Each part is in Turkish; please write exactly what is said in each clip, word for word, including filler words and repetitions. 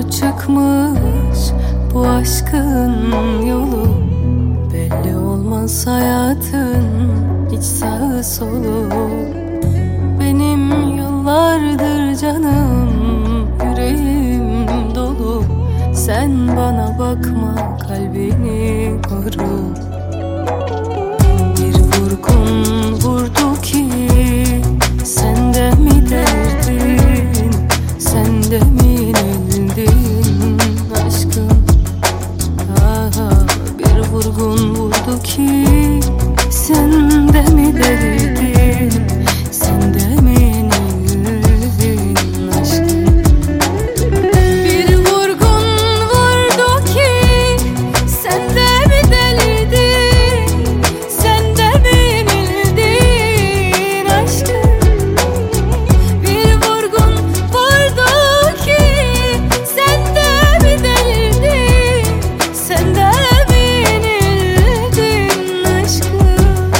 zor çıkmış bu aşkın yolu. Belli olmaz hayatın hiç sağı solu. Benim yıllardır canım yüreğim dolu. Sen bana bakma, kalbini koru. Bir vurgun vurdu ki sen de mi derdin, sen de mi yenildin aşkım? Aha, bir vurgun vurdu ki sen de mi derdin, sen de mi yenildin aşkım? Bir vurgun vurdu ki sen de mi delirdin, sen de mi yenildin aşkım? Bir vurgun vurdu ki sen de mi delirdin, sen de mi yenildin aşkım?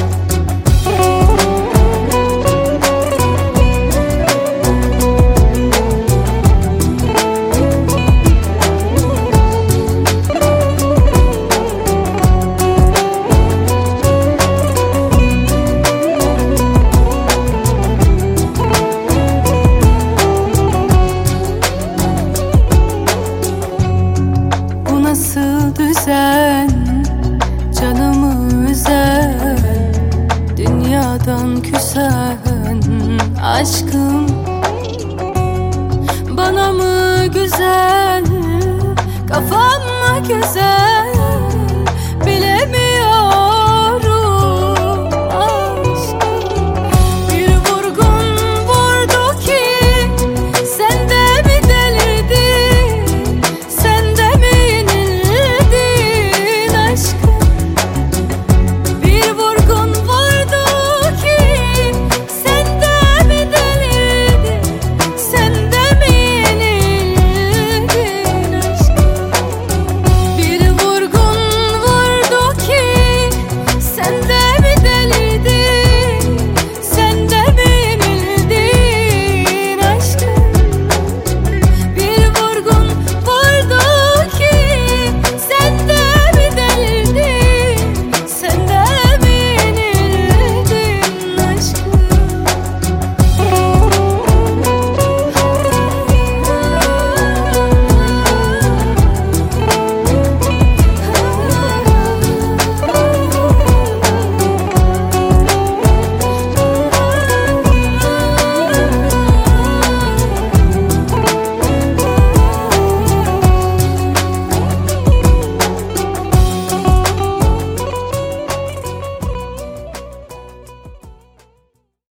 Bu nasıl düzen, canımı üzen, dünyadan küsen aşkım? Bana mı güzel, kafam mı güzel?